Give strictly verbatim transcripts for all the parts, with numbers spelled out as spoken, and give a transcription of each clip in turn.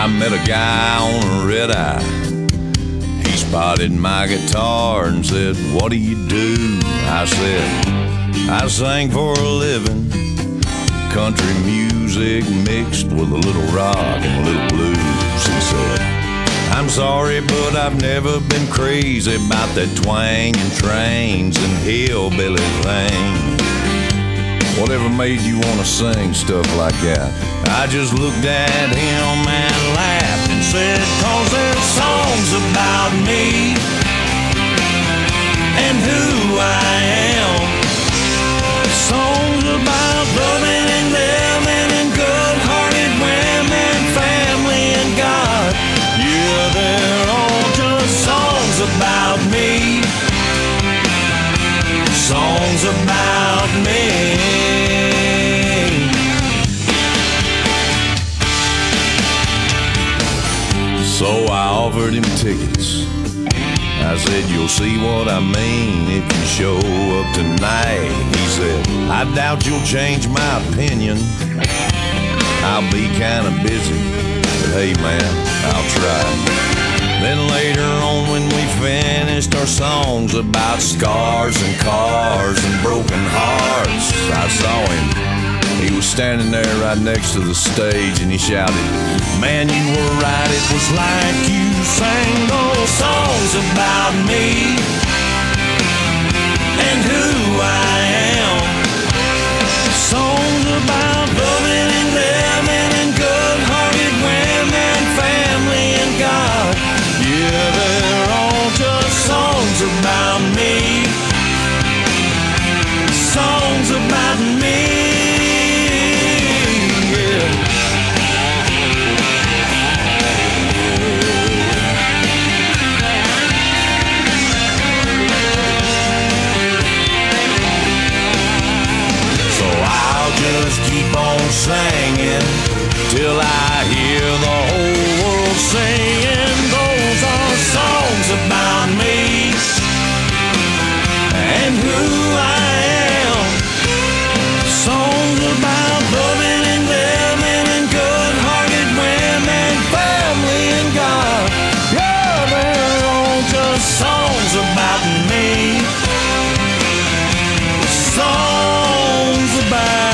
I met a guy on a red eye. He spotted my guitar and said, "What do you do?" I said, "I sing for a living, country music mixed with a little rock and a little blues." He said, "I'm sorry, but I've never been crazy about that twang and trains and hillbilly thing. Whatever made you want to sing stuff like that?" I just looked at him and laughed and said, "'Cause there's songs about me and who I am. Songs about loving and living and good-hearted women, family and God. Yeah, they're all just songs about me. Songs about me." So I offered him tickets. I said, "You'll see what I mean if you show up tonight." He said, "I doubt you'll change my opinion. I'll be kinda busy, but hey man, I'll try." Then later on when we finished our songs about scars and cars and broken hearts, I saw him. He was standing there right next to the stage and he shouted, "Man, you were right, it was like you sang those songs about me and who I am. Songs about loving and living and good-hearted women, family and God. Yeah, they're all just songs about me. Songs about me." Just keep on singing till I hear the whole world singing. Those are songs about me and who I am. Songs about loving and living and good-hearted women, family and God. Yeah, they're all just songs about me. Songs about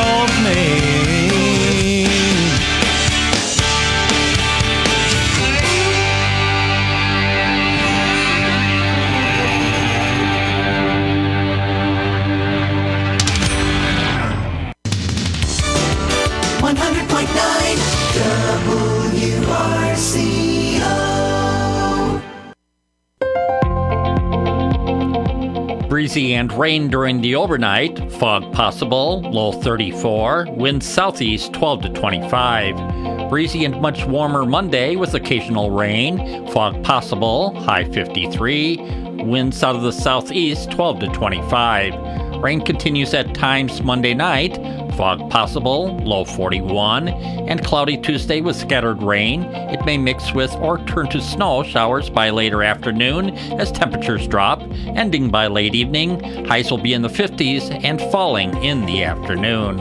Breezy and rain during the overnight. Fog possible, low thirty-four. Winds southeast twelve to twenty-five. Breezy and much warmer Monday with occasional rain. Fog possible, high fifty-three. Winds out of the southeast twelve to twenty-five. Rain continues at times Monday night. Fog possible, low forty-one, and cloudy Tuesday with scattered rain. It may mix with or turn to snow showers by later afternoon as temperatures drop, ending by late evening. Highs will be in the fifties and falling in the afternoon.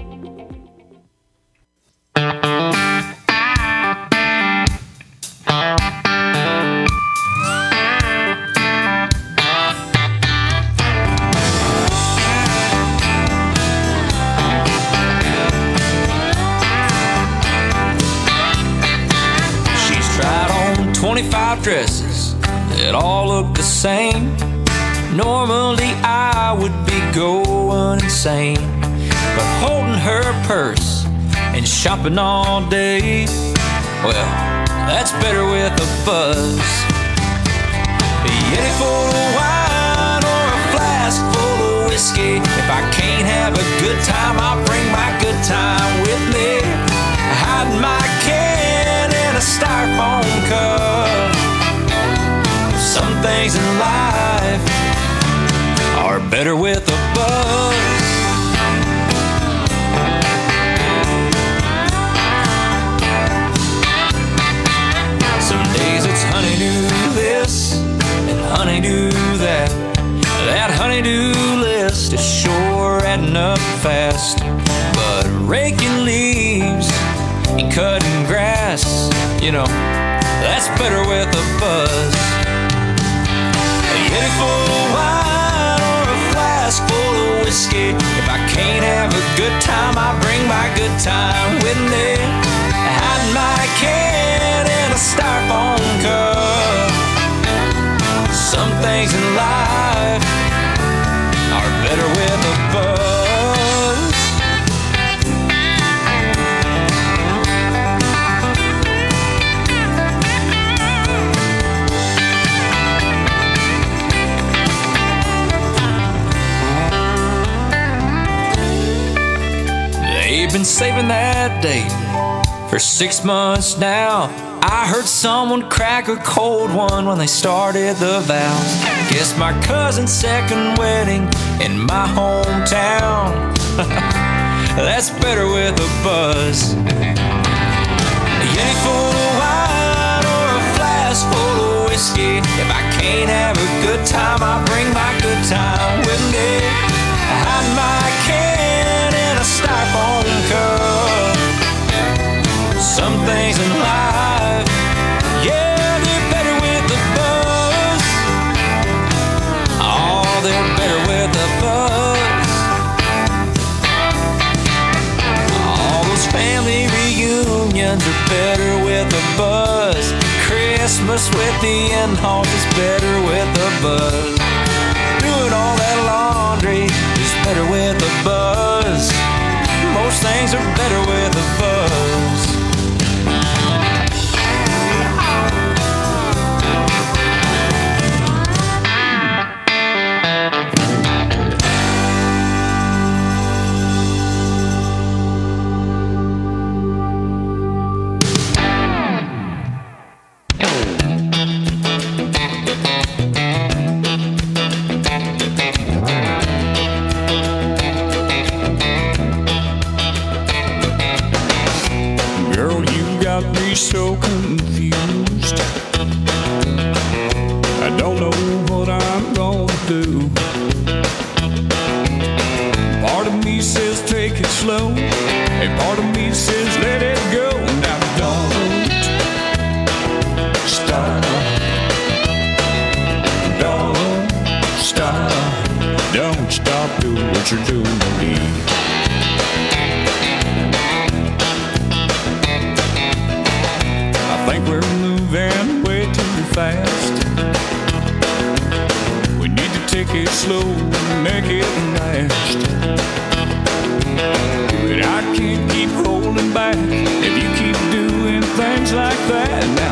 twenty-five dresses that all look the same. Normally I would be going insane, but holding her purse and shopping all day, well, that's better with a buzz. Any full of wine or a flask full of whiskey. If I can't have a good time, I'll bring my good time with me. Hide my can in a styrofoam cup. Some things in life are better with a buzz. Some days it's honeydew this and honeydew that. That honeydew list is sure adding up fast. But raking leaves and ain't cutting grass. You know, that's better with a buzz. A Yeti full of wine or a flask full of whiskey. If I can't have a good time, I bring my good time with me. Hide my can in a styrofoam cup. Some things in life are better with a buzz. They've been saving that date for six months now. I heard someone crack a cold one when they started the vows. Guess my cousin's second wedding in my hometown. That's better with a buzz. A Yeti full of wine or a flask full of whiskey. If I can't have a good time, I bring my good time with me. I hide my can in a styrofoam cup. Some things in life, yeah, they're better with the buzz. Oh, they're better with the buzz. All those family reunions are better with the buzz. Christmas with the in-laws is better with the buzz. Doing all that laundry is better with the buzz. Most things are better with the buzz. So confused, I don't know what I'm gonna do. Part of me says take it slow, and part of me says let it go. Now don't stop, don't stop, don't stop doing what you're doing to me. I think we're moving way too fast. We need to take it slow and make it last. But I can't keep holding back if you keep doing things like that. Now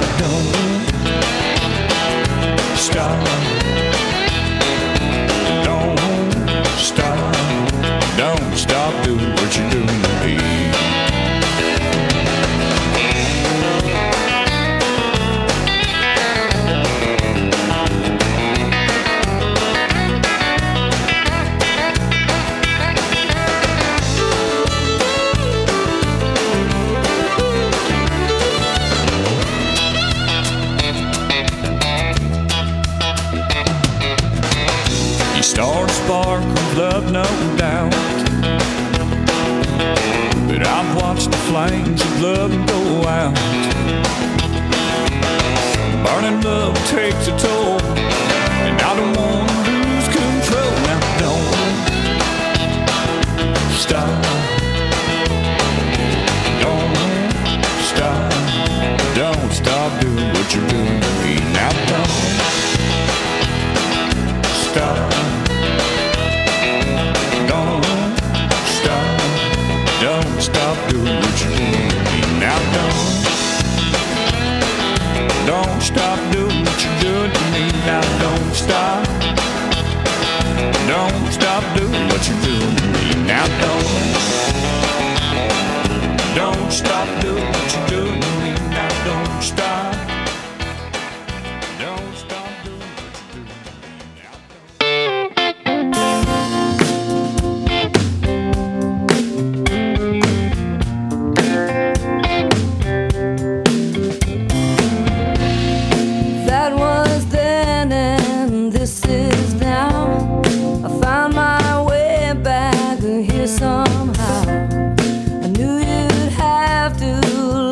don't stop, don't stop, don't stop doing what you're doing to me. Start a spark of love, no doubt, but I've watched the flames of love go out. Burning love takes a toll, and I don't want to lose control. Now don't stop, don't stop, don't stop doing what you're doing to me. Now don't stop. Don't stop doing what you're doing to me. Now don't, don't stop doing what you're doing to me. Now don't stop, don't stop doing what you're doing to me. Now don't, don't stop doing what you're doing to me. Now don't stop, don't stop doing what you're doing to me. Somehow I knew you'd have to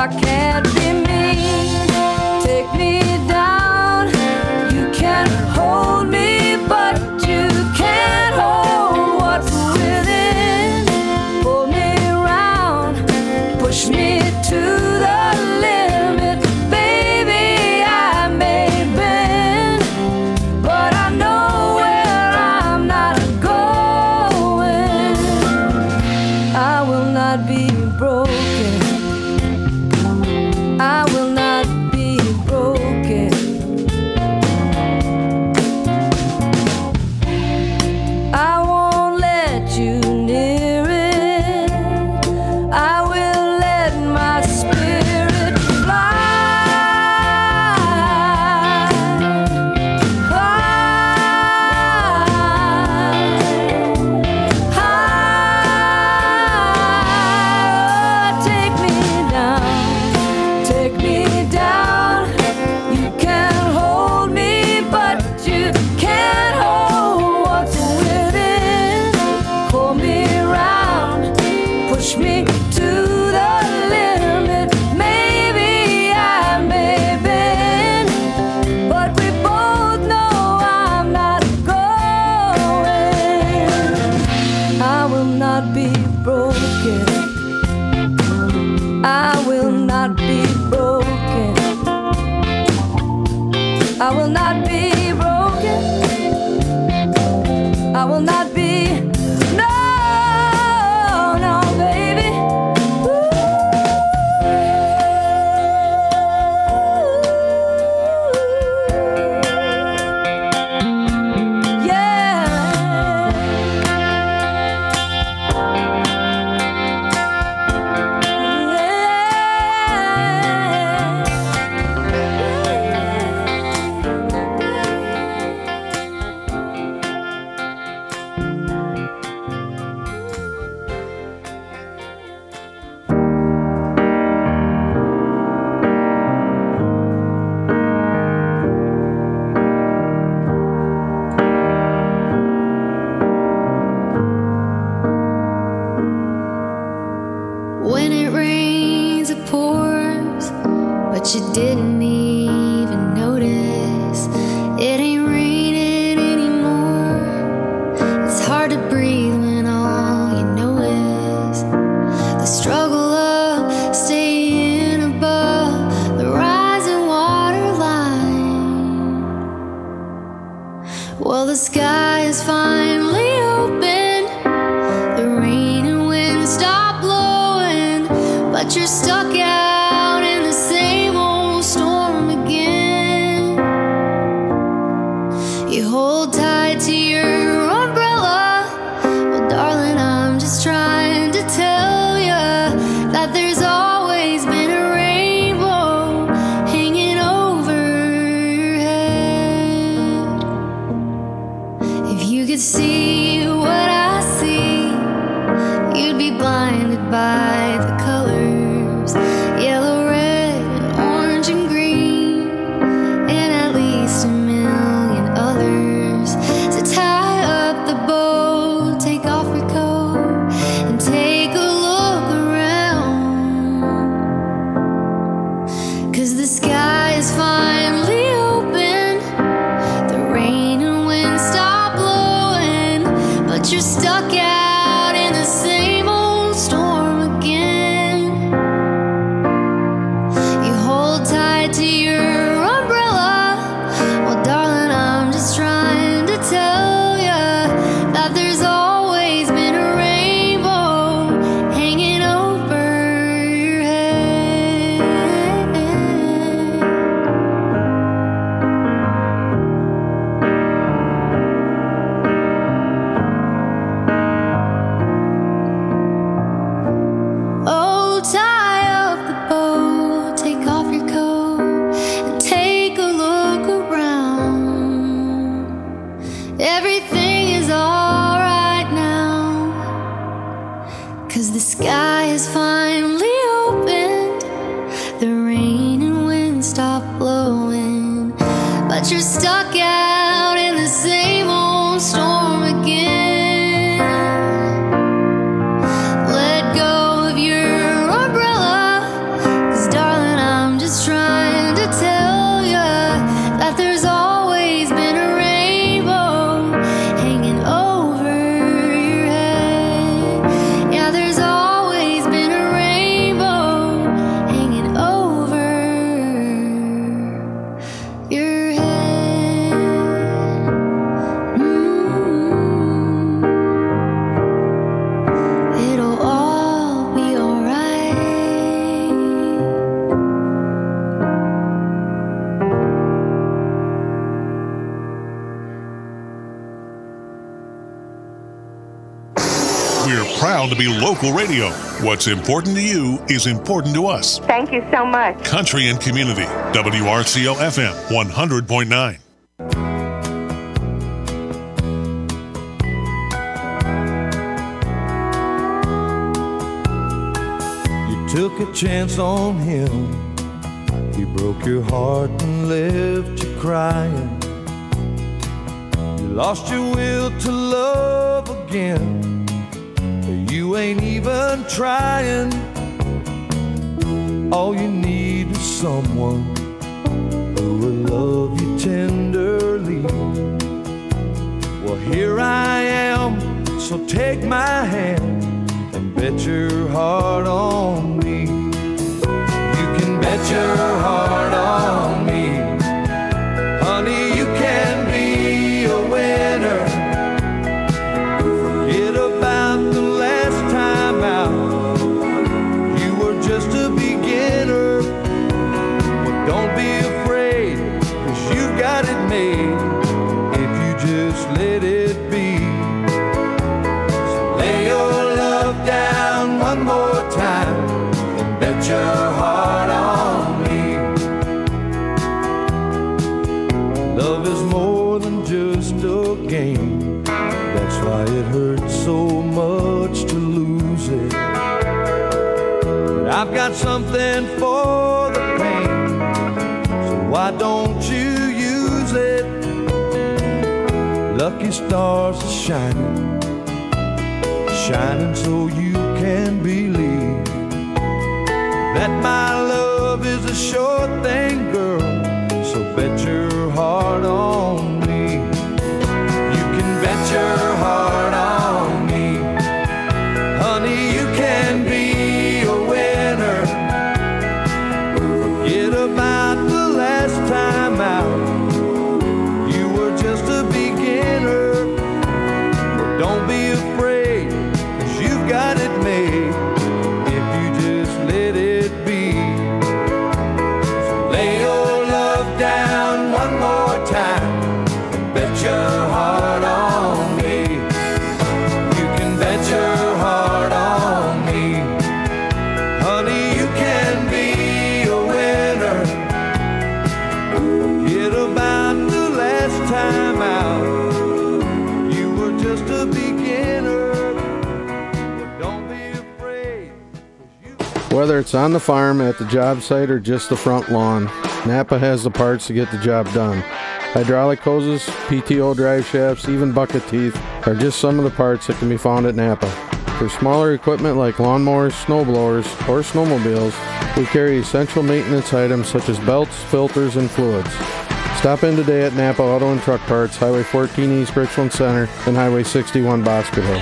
I can't be mean. Take me down. You can hold me, but you can't hold what's within. Pull me around, push me to the limit. Baby, I may bend, but I know where I'm not going. I will not be broken. I will not be broken. I won't let you near it. I will let my spirit fly. High, high. Take me down. Take me down. You can hold me, but you can't hold what's within. Pull me around, push me to the limit. Maybe I may bend, but we both know I'm not going. I will not be broken. I will not be broken. I will not be broken. I will not be. No, no, baby. Ooh. When it rains, it pours, but you didn't even notice. It ain't raining anymore. It's hard to breathe when all you know is the struggle of staying above the rising water line. Well, the sky is finally open. The rain and wind stop blowing, but you're stuck out in the same old storm again. You hold tight to your umbrella. Well, darling, I'm just trying to tell ya that there's always been a rainbow hanging over your head. If you could see what I see, you'd be blinded by the colors, yellow, red, orange, and green, and at least a million others. So tie up the boat, take off your coat, and take a look around. 'Cause the sky is finally open. The rain and wind stop blowing, but you're stuck out in the same old storm again. be local radio. What's important to you is important to us. Thank you so much. Country and Community, W R C L F M one hundred point nine. You took a chance on him. He broke your heart and left you crying. You lost your will to love again. You ain't even trying. All you need is someone who will love you tenderly. Well, here I am, so take my hand and bet your heart on me. You can bet your heart on me. Honey, you can be a winner. Forget about the last time out. You were just a beginner. Well, don't be afraid, 'cause you've got it made if you just let it be. So lay your love down one more time and bet your heart on me. Love is more than just a game. That's why it hurts so much to lose it. But I've got something for the pain, so why don't you use it? Lucky stars are shining, shining so you can believe that my love is a sure thing, girl. So bet your heart on me. You can bet your heart on me. Honey, you can be a winner. Forget about the last time out. You were just a beginner. But don't be afraid, 'cause you've got it made if you just let it be. So lay your love down one more time and bet your heart on me. You can bet your heart on me. Honey, you can be a winner. Forget about the last time out. You were just a beginner. But don't be afraid. Whether it's on the farm, at the job site, or just the front lawn, Napa has the parts to get the job done. Hydraulic hoses, P T O drive shafts, even bucket teeth are just some of the parts that can be found at Napa. For smaller equipment like lawnmowers, snowblowers, or snowmobiles, we carry essential maintenance items such as belts, filters, and fluids. Stop in today at Napa Auto and Truck Parts, Highway fourteen East Richland Center and Highway sixty-one Boscoville.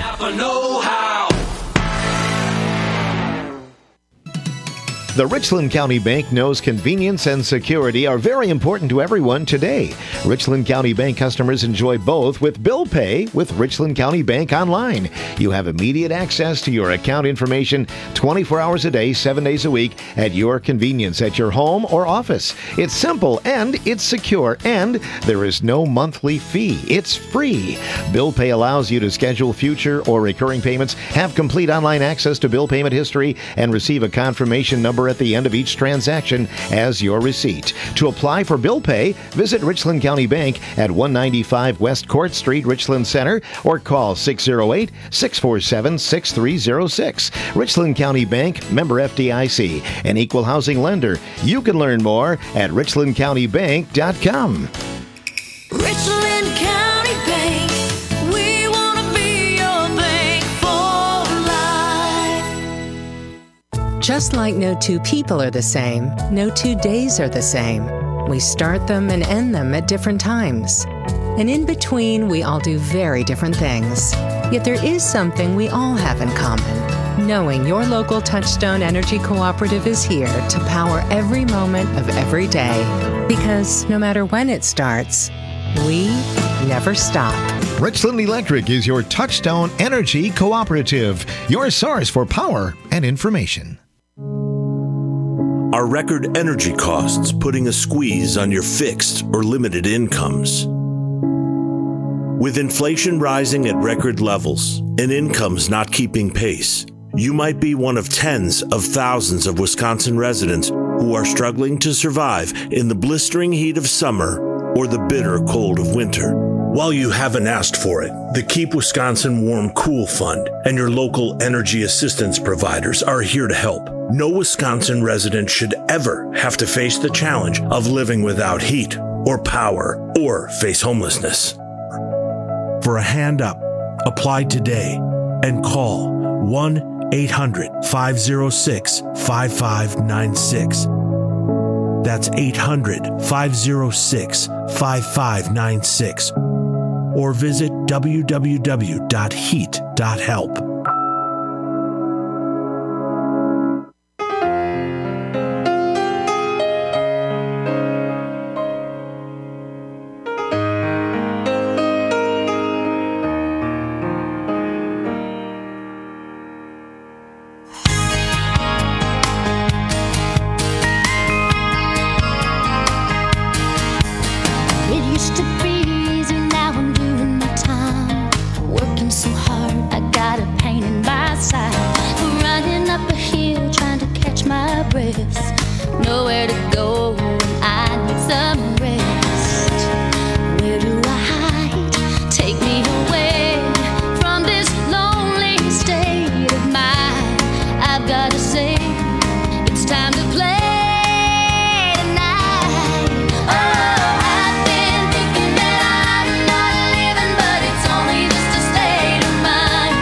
The Richland County Bank knows convenience and security are very important to everyone today. Richland County Bank customers enjoy both with bill pay with Richland County Bank Online. You have immediate access to your account information twenty-four hours a day, seven days a week at your convenience at your home or office. It's simple and it's secure, and there is no monthly fee. It's free. Bill pay allows you to schedule future or recurring payments, have complete online access to bill payment history, and receive a confirmation number at the end of each transaction as your receipt. To apply for bill pay, visit Richland County Bank at one ninety-five West Court Street, Richland Center, or call six oh eight, six four seven, six three oh six. Richland County Bank, member F D I C, an equal housing lender. You can learn more at richland county bank dot com. Richland County Bank, we want to be your bank for life. Just like no two people are the same, no two days are the same. We start them and end them at different times. And in between, we all do very different things. Yet there is something we all have in common. Knowing your local Touchstone Energy Cooperative is here to power every moment of every day. Because no matter when it starts, we never stop. Richland Electric is your Touchstone Energy Cooperative, your source for power and information. Are record energy costs putting a squeeze on your fixed or limited incomes? With inflation rising at record levels and incomes not keeping pace, you might be one of tens of thousands of Wisconsin residents who are struggling to survive in the blistering heat of summer or the bitter cold of winter. While you haven't asked for it, the Keep Wisconsin Warm Cool Fund and your local energy assistance providers are here to help. No Wisconsin resident should ever have to face the challenge of living without heat or power or face homelessness. For a hand up, apply today and call one eight hundred, five oh six, five five nine six. That's eight hundred, five oh six, five five nine six. Or visit w w w dot heat dot help. Nowhere to go when I need some rest. Where do I hide? Take me away from this lonely state of mind. I've got to say, it's time to play tonight. Oh, I've been thinking that I'm not living, but it's only just a state of mind.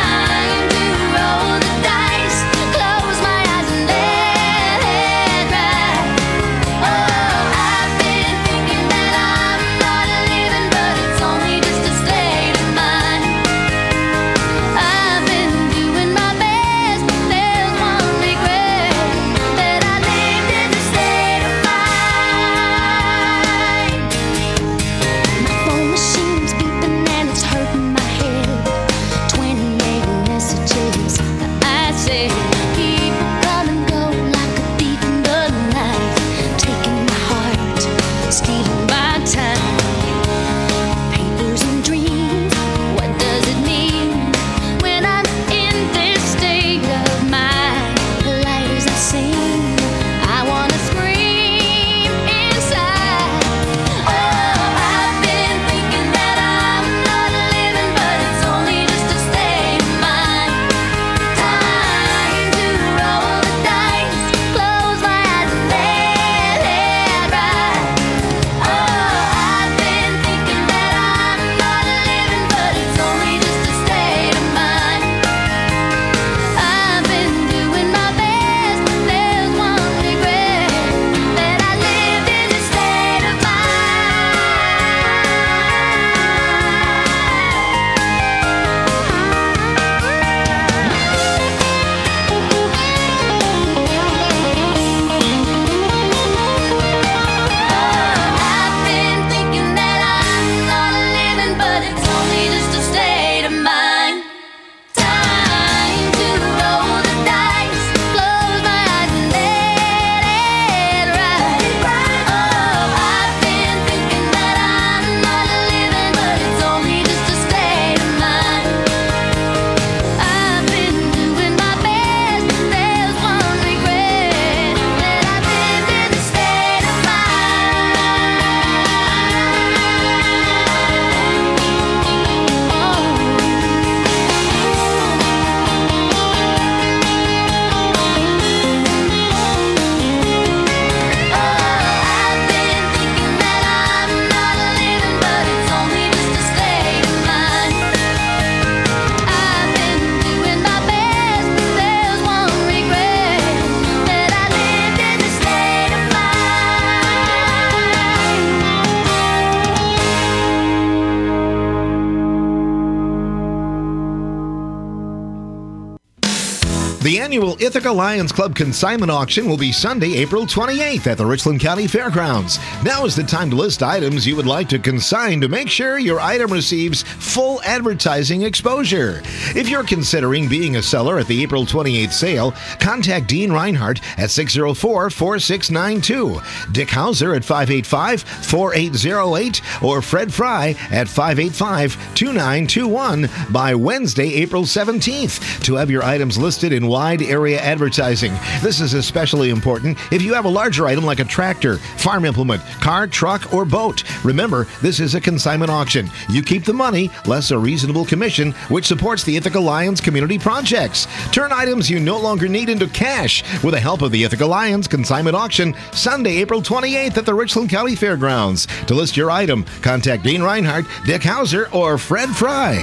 Time to roll the dice, close my eyes and let it ride. annual Ithaca Lions Club Consignment Auction will be Sunday, April twenty-eighth at the Richland County Fairgrounds. Now is the time to list items you would like to consign to make sure your item receives full advertising exposure. If you're considering being a seller at the April twenty-eighth sale, contact Dean Reinhardt at six oh four, four six nine two, Dick Hauser at five eight five, four eight zero eight, or Fred Fry at five eight five, two nine two one by Wednesday, April seventeenth to have your items listed in wide area advertising. This is especially important if you have a larger item like a tractor, farm implement, car, truck, or boat. Remember, this is a consignment auction. You keep the money, less a reasonable commission, which supports the Ithaca Lions community projects. Turn items you no longer need into cash with the help of the Ithaca Lions Consignment Auction, Sunday, April twenty-eighth at the Richland County Fairgrounds. To list your item, contact Dean Reinhardt, Dick Hauser, or Fred Fry.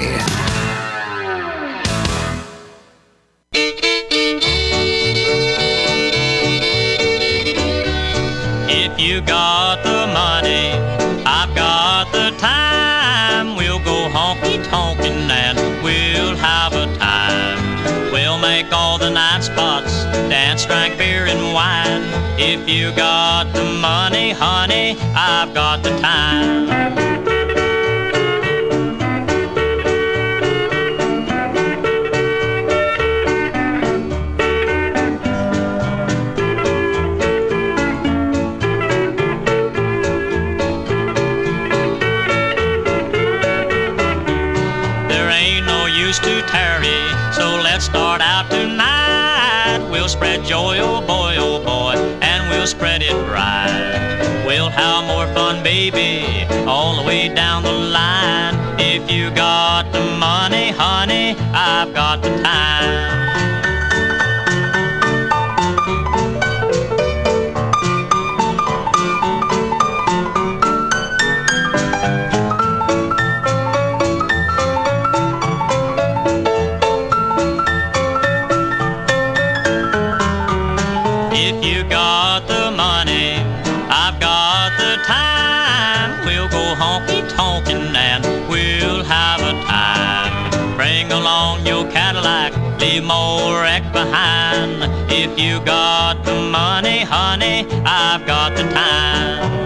If you got the money, I've got the time. We'll go honky-tonkin' and we'll have a time. We'll make all the night spots, dance, drink beer and wine. If you got the money, honey, I've got the time. To tarry, so let's start out tonight. We'll spread joy, oh boy, oh boy, and we'll spread it right. We'll have more fun, baby, all the way down the line. If you got the money, honey, I've got the time. Leave more wreck behind. If you got the money, honey, I've got the time.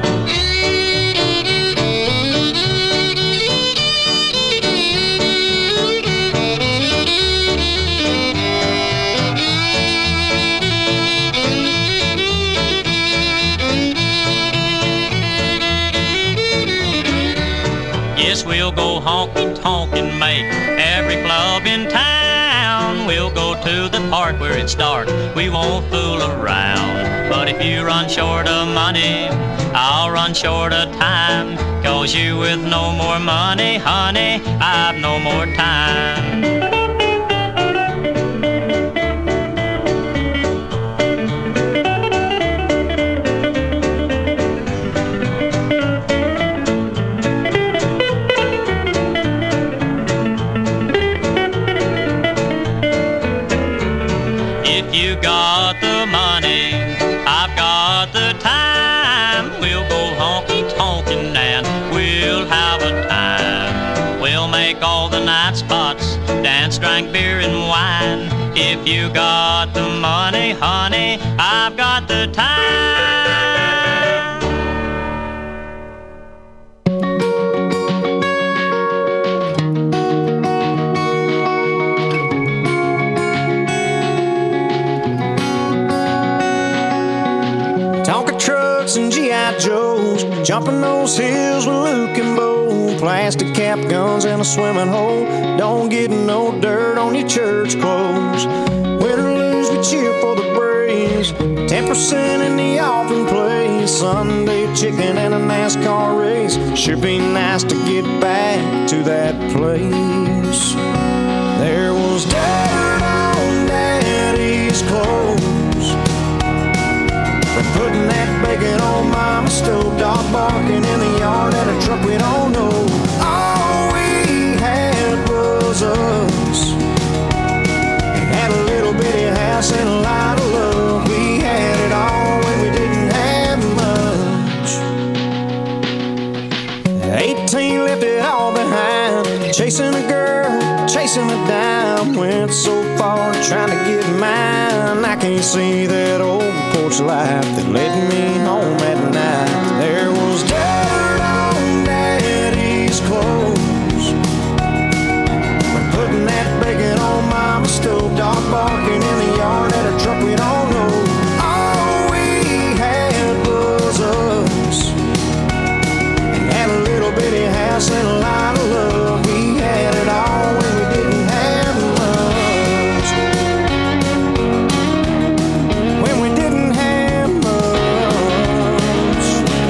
Yes, we'll go honky-tonk and make every club in town. We'll go to the park where it's dark, we won't fool around. But if you run short of money, I'll run short of time. Cause you with no more money, honey, I've no more time. You got the money, I've got the time. We'll go honky-tonkin' and we'll have a time. We'll make all the night spots, dance, drink beer and wine. If you got the money, honey, I've got the time. And G I Joes, jumping those hills with Luke and Bo, plastic cap guns and a swimming hole. Don't get no dirt on your church clothes. Win or lose, we cheer for the Braves. Ten percent in the offering place. Sunday chicken and a NASCAR race. Sure be nice to get back to that place. There was dirt on Daddy's clothes. Putting that bacon on Mama's stove, dog barking in the yard at a truck we don't know. All we had was us. Had a little bitty house and a lot of love. We had it all when we didn't have much. Eighteen left it all behind. Chasing a girl, chasing a dime. Went so far trying to get mine. And I can't see that old porch light that led me home at night. There was dirt on Daddy's clothes when putting that bacon on Mama's stove. Dog barking in the yard at a truck we don't know. All we had was us, and had a little bitty house and a lot of love. We had it all when we didn't have much. When we didn't have much.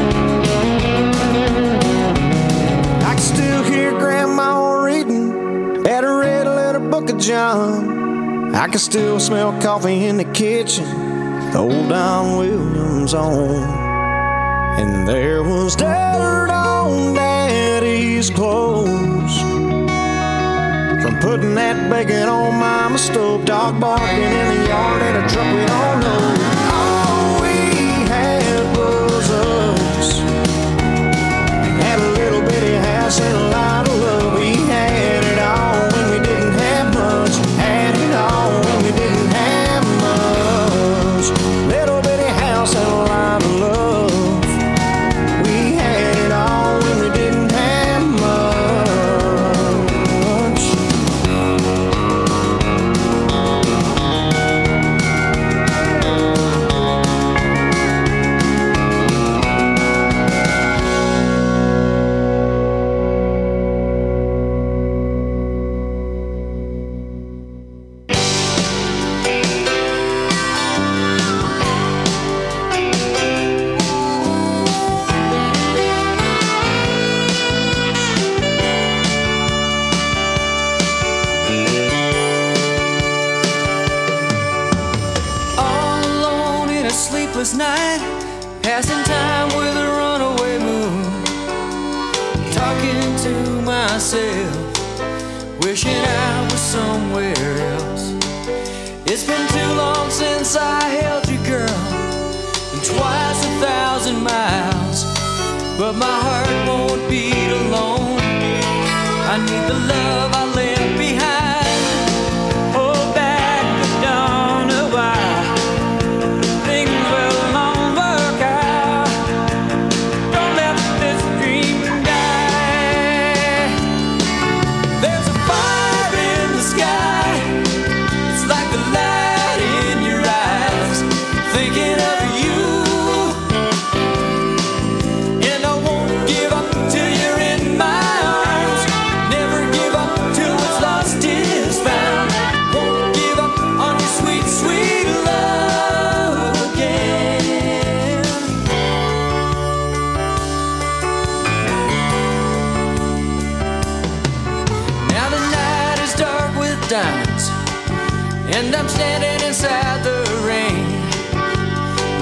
I can still hear Grandma reading at a red letter book of John. I can still smell coffee in the kitchen, the old Don Williams on. And there was dirt on Daddy's clothes from putting that bacon on Mama's stove. Dog barking in the yard at a truck we don't know. All we had was us, and had a little bitty house and a lot of love. We had it all when we didn't have much. Had it all when we didn't have much. Little bitty house and a lot of love. We had it all when we didn't have much. All alone in a sleepless night, passing time with a runaway moon, talking to myself, wishing I was somewhere else. It's been too long since I held you, girl, and twice a thousand miles, but my heart won't beat alone. I need the love I left behind. Hold back the dawn a while. Things will long work out. Don't let this dream die. There's a fire in the sky. It's like the light in your eyes. Thinking of you. And I won't give up till you're in my arms. Never give up till what's lost is found. Won't give up on your sweet, sweet love again. Now the night is dark with diamonds, and I'm standing inside the rain.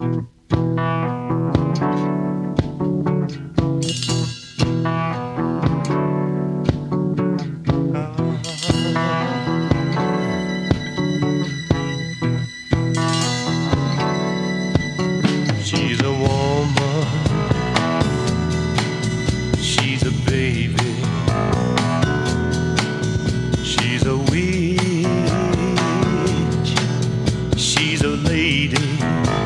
She's a woman, she's a baby, she's a witch, she's a lady,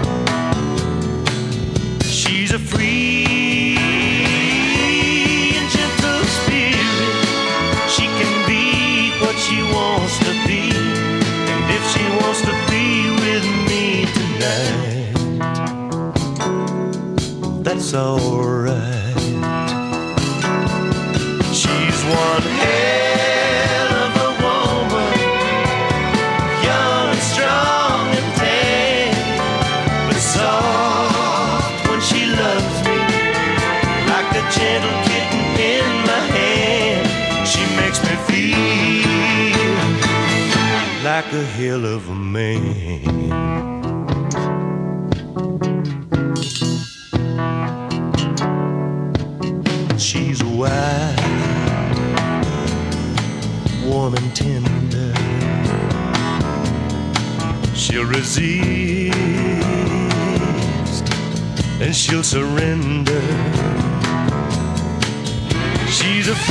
she's a free and gentle spirit. She can be what she wants to be, and if she wants to be with me tonight, that's alright. She's one hell of a woman, young and strong and tan, but soft when she loves me, like a gentle kitten in my hand. She makes me feel like a hell of a man. She's wide, warm and tender. She'll resist and she'll surrender. She's a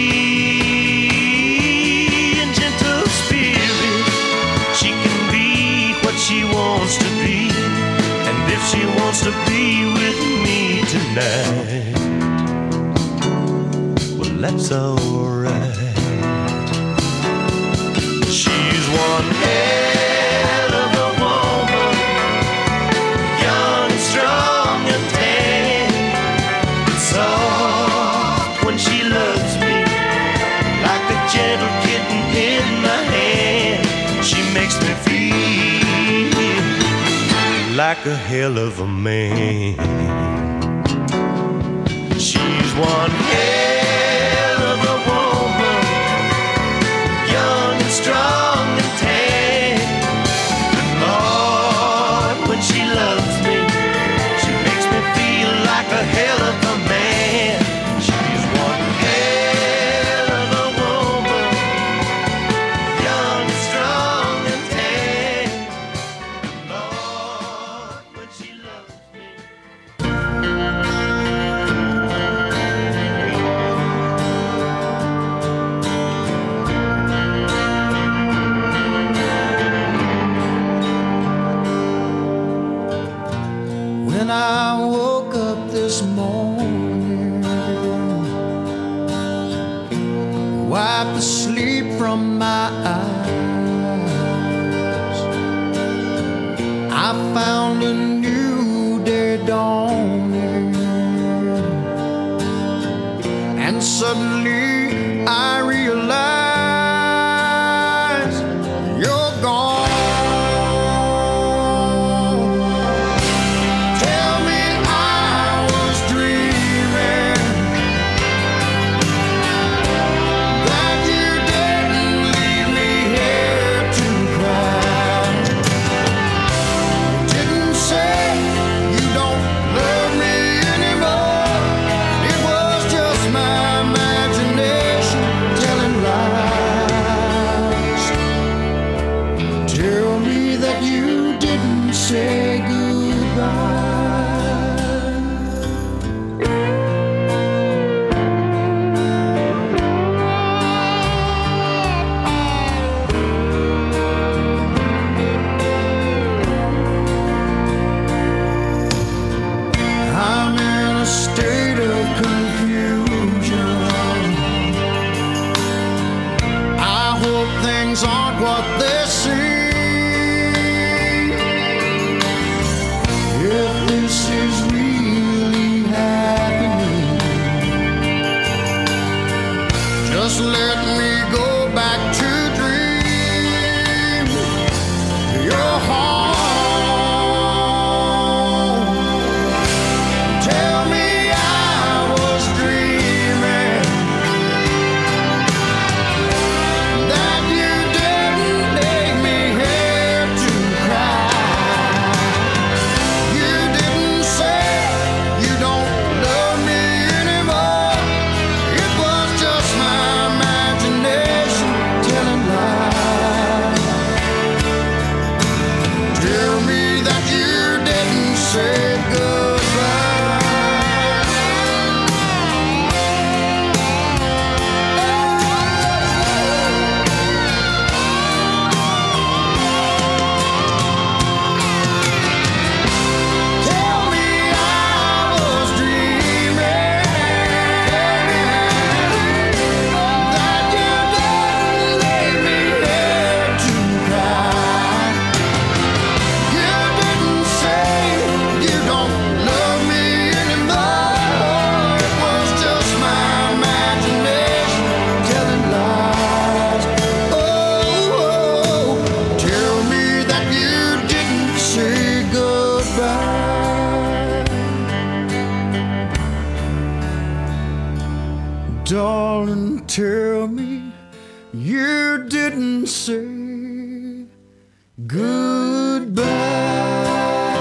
free and gentle spirit. She can be what she wants to be, and if she wants to be with me tonight, that's alright. She's one hell of a woman, young and strong and tan, soft when she loves me, like a gentle kitten in my hand. She makes me feel like a hell of a man. She's one hell of a woman, young and strong and tan, and Lord, when she loves me, she makes me feel like a hell of a man. She's one hell of a woman, young and strong and tan, and Lord, when she loves me. When I woke up this morning, wiped the sleep from my eyes, I found a new day dawning, and suddenly I realized you're gone. Say goodbye. I'm in a state of confusion. I hope things aren't what they seem. If darling, tell me you didn't say goodbye.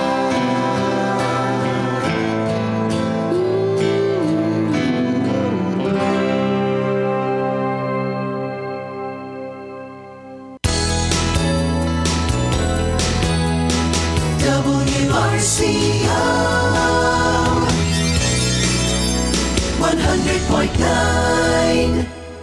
W R C O one hundred point nine.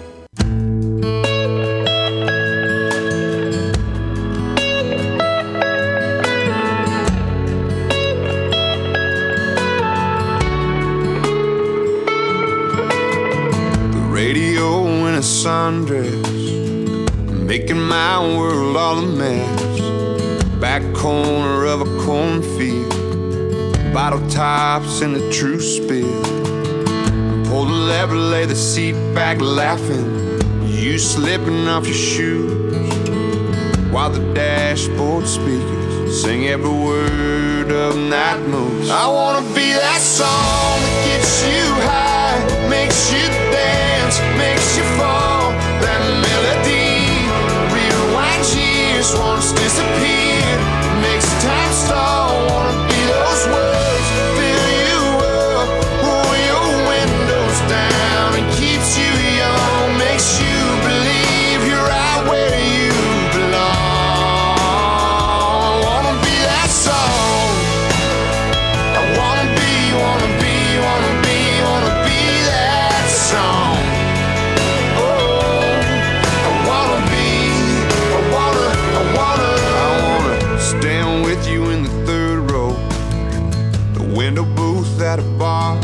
The radio in a sundress, making my world all a mess. Back corner of a cornfield, bottle tops in the true spill. Pull the lever, lay the seat back laughing, you slipping off your shoes, while the dashboard speakers sing every word of Night Moves. I wanna be that song that gets you high, makes you dance, makes you fall. That melody rewinds years, once disappeared, makes time stall. Wanna be those words, fill you up, pull your windows down, and keeps you young, makes you believe you're right where you belong. I wanna be that song. I wanna be, wanna be, wanna be, wanna be that song. Oh, I wanna be, I wanna, I wanna, I wanna stand with you in the third row, the window booth at a bar,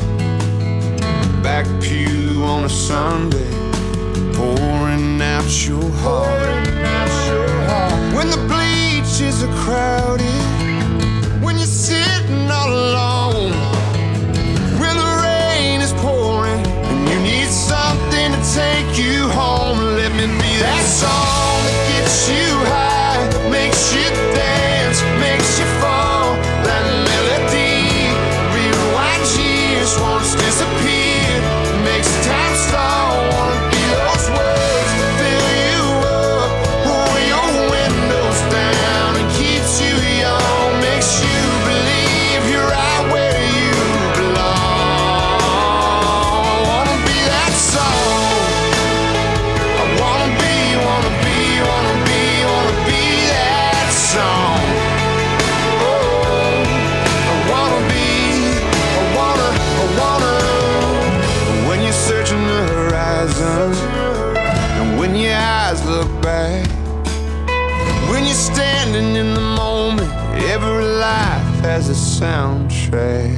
back pew on a Sunday, pouring out your heart. When the bleachers are crowded, when you're sitting all alone, when the rain is pouring and you need something to take you home, let me be that song that gets you high, makes you dance, makes you fall. That melody rewinds years, once disappeared, makes time stall. Wanna be those words, fill you up, pull your windows down, and keeps you young, makes you believe you're right where you belong. I wanna be that song. I wanna be, wanna be, wanna be, wanna be that song. Oh, I wanna be, I wanna, I wanna. When you're searching the horizon, and when your eyes look back, when you're standing in the moment, every life has a soundtrack.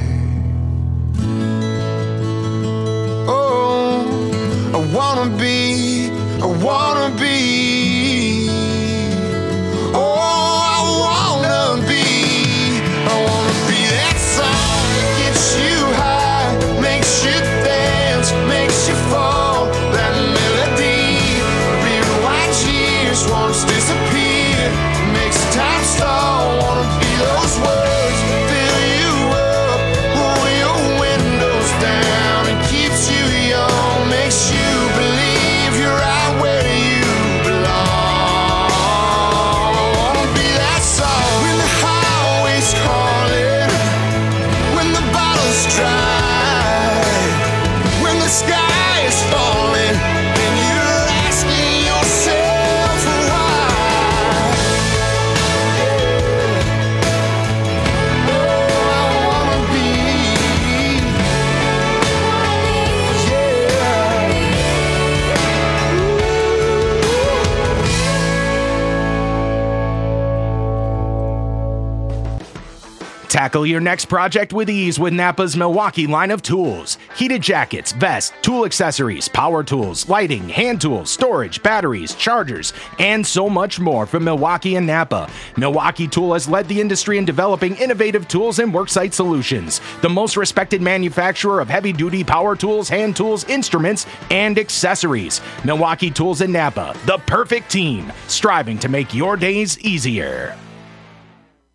Oh, I wanna be, I wanna be. Oh, I wanna be, I wanna be that song that gets you high, makes you dance, makes you fall. That melody rewinds years, once disappeared, makes time stall. Wanna be those words, fill you up, pull your windows down, and keeps you young, makes you believe you're right where you belong. I wanna be that song. When the highway's calling, when the bottle's dry, when the sky is falling, and you're asking yourself why. Oh, I wanna be, Tackle your next project with ease with Napa's Milwaukee line of tools. Heated jackets, vests, tool accessories, power tools, lighting, hand tools, storage, batteries, chargers, and so much more from Milwaukee and Napa. Milwaukee Tool has led the industry in developing innovative tools and worksite solutions. The most respected manufacturer of heavy-duty power tools, hand tools, instruments, and accessories. Milwaukee Tools and Napa, the perfect team, striving to make your days easier.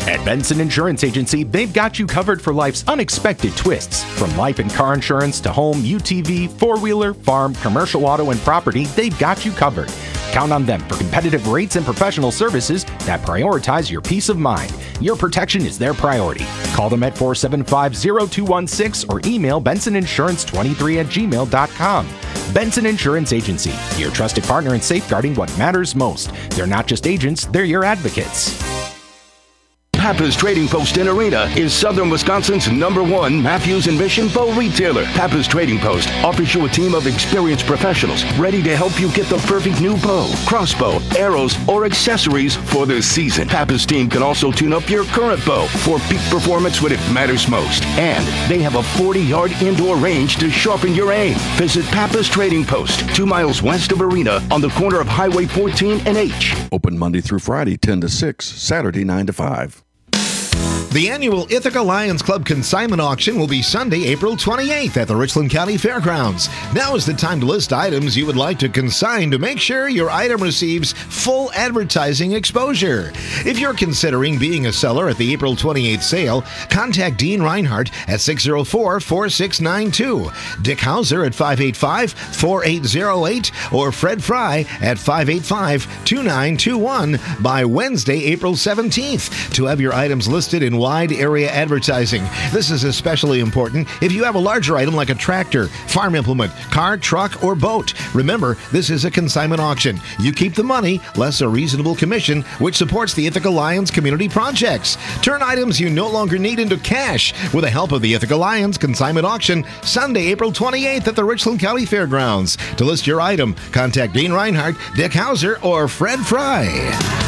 At Benson Insurance Agency, they've got you covered for life's unexpected twists. From life and car insurance to home, U T V, four-wheeler, farm, commercial auto, and property, they've got you covered. Count on them for competitive rates and professional services that prioritize your peace of mind. Your protection is their priority. Call them at four seven five, zero two one six or email benson insurance twenty-three at gmail dot com. Benson Insurance Agency, your trusted partner in safeguarding what matters most. They're not just agents, they're your advocates. Pappas Trading Post in Arena is Southern Wisconsin's number one Matthews and Mission bow retailer. Pappas Trading Post offers you a team of experienced professionals ready to help you get the perfect new bow, crossbow, arrows, or accessories for the season. Pappas team can also tune up your current bow for peak performance when it matters most. And they have a forty-yard indoor range to sharpen your aim. Visit Pappas Trading Post, two miles west of Arena on the corner of Highway fourteen and H. Open Monday through Friday, ten to six, Saturday, nine to five. The annual Ithaca Lions Club consignment auction will be Sunday, April twenty-eighth at the Richland County Fairgrounds. Now is the time to list items you would like to consign to make sure your item receives full advertising exposure. If you're considering being a seller at the April twenty-eighth sale, contact Dean Reinhardt at six oh four, four six nine two, Dick Hauser at five eight five, four eight oh eight, or Fred Fry at five eight five, two nine two one by Wednesday, April seventeenth to have your items listed in wide area advertising. This is especially important if you have a larger item like a tractor, farm implement, car, truck, or boat. Remember, this is a consignment auction. You keep the money, less a reasonable commission, which supports the Ithaca Lions community projects. Turn items you no longer need into cash with the help of the Ithaca Lions consignment auction Sunday, April twenty-eighth at the Richland County Fairgrounds. To list your item, contact Dean Reinhardt, Dick Hauser, or Fred Fry.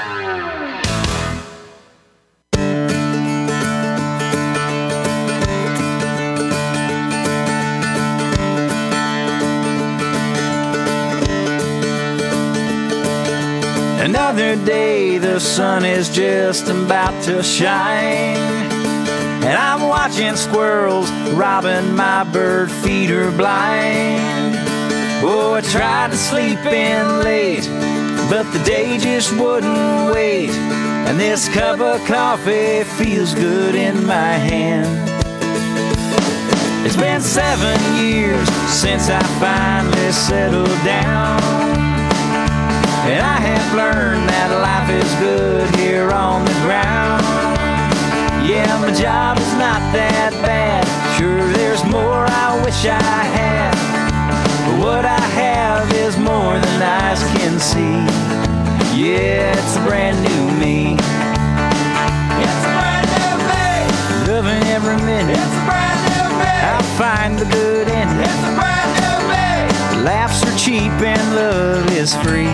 Another day, the sun is just about to shine, and I'm watching squirrels robbing my bird feeder blind. Oh, I tried to sleep in late, but the day just wouldn't wait, and this cup of coffee feels good in my hand. It's been seven years since I finally settled down, and I have learned that life is good here on the ground. Yeah, my job is not that bad. Sure, there's more I wish I had, but what I have is more than eyes can see. Yeah, it's a brand new me. It's a brand new me. Loving every minute. It's a brand new me. I'll find the good in it. It's a brand new me. Laughs are cheap and love is free.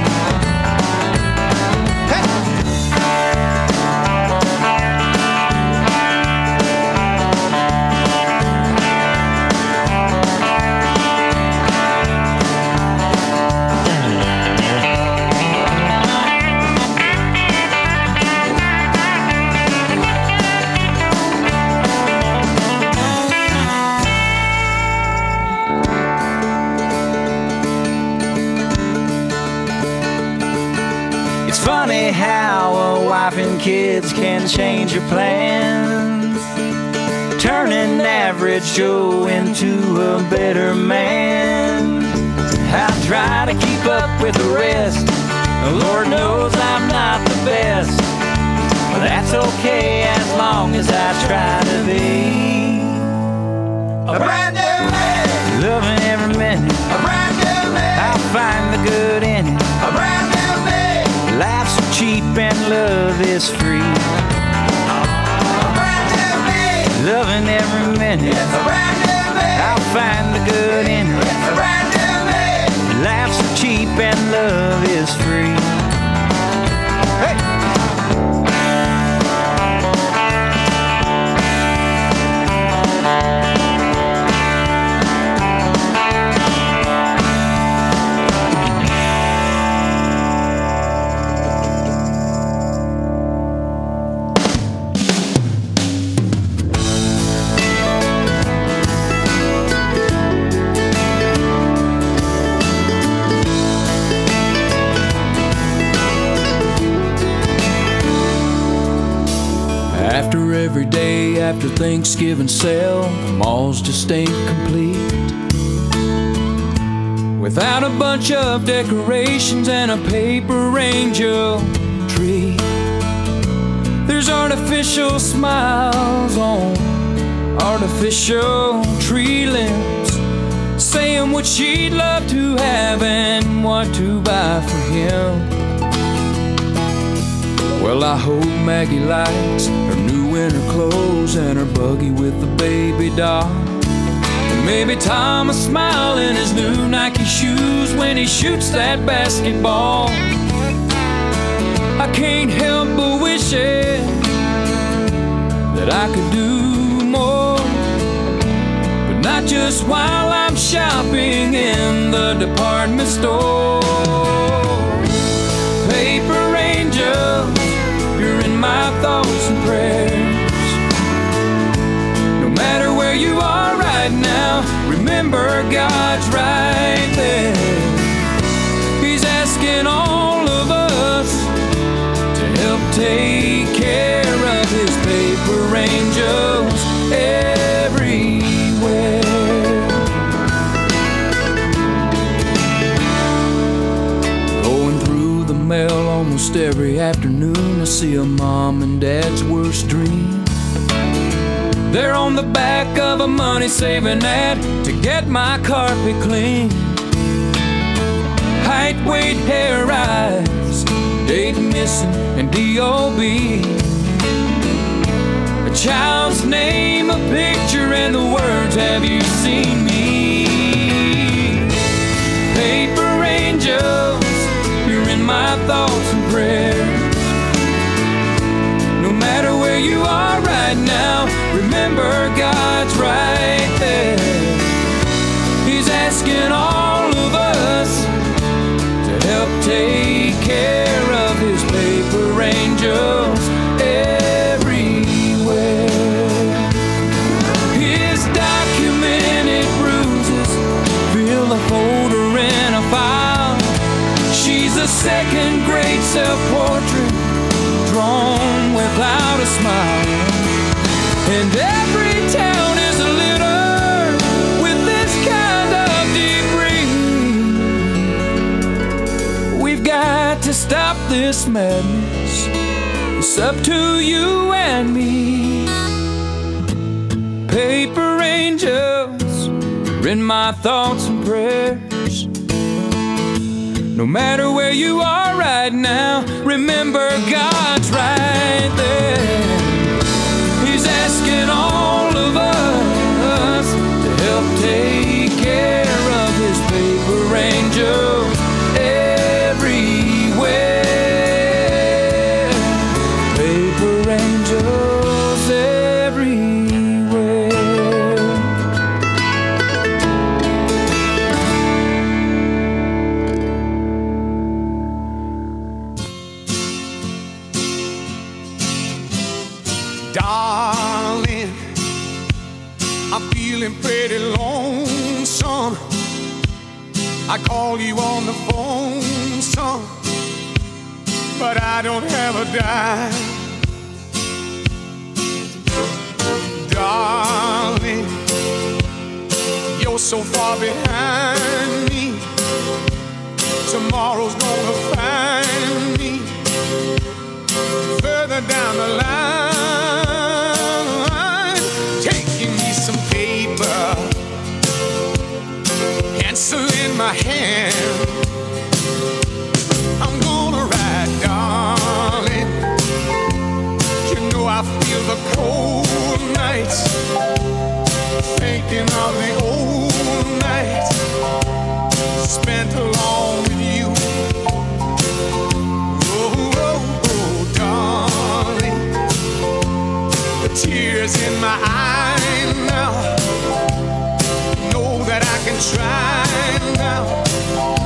Funny how a wife and kids can change your plans, turning average Joe into a better man. I try to keep up with the rest, Lord knows I'm not the best, but that's okay as long as I try to be a brand new man. Loving every minute, a brand new man. I'll find the good in it, a brand new man. Life's so cheap and love is free. A brand new me. Loving every minute. It's a brand new me. I'll find the good in it. It's a brand new me. Life's so cheap and love is free. Hey! After every day after Thanksgiving sale, the malls just ain't complete without a bunch of decorations and a paper angel tree. There's artificial smiles on artificial tree limbs, saying what she'd love to have and what to buy for him. Well, I hope Maggie likes her new winter clothes and her buggy with the baby doll. And maybe Tom will smile in his new Nike shoes when he shoots that basketball. I can't help but wishing that I could do more, but not just while I'm shopping in the department store. Paper angels, you're in my thoughts and prayers. No matter where you are right now, remember God's right there. He's asking all of us to help take care of his paper angels everywhere. Going through the mail almost every afternoon, I see a mom and dad's worst dream. They're on the back of a money-saving ad to get my carpet clean. Height, weight, hair, eyes, date missing, and D O B. A child's name, a picture, and the words, have you seen me? Paper angels, you're in my thoughts and prayers. No matter where you are right now, remember God's right there. He's asking all of us to help take care of his paper angels everywhere. His documented bruises fill a folder in a file. She's a second-grade self-portrait drawn without a smile. And every town is a litter with this kind of debris. We've got to stop this madness. It's up to you and me. Paper angels are in my thoughts and prayers. No matter where you are right now, remember God's right there. He's asking all of us to help take care of his paper angels everywhere. Paper angels everywhere. Darling, I'm feeling pretty lonesome. I call you on the phone, son, but I don't have a dime. Darling, you're so far behind me. Tomorrow's gonna find me further down the line, taking me some paper, pencil in my hand. I'm gonna ride, darling. You know I feel the cold nights, thinking of the old nights spent alone with you. Oh, oh, oh, darling, the tears in my eyes now know that I can try now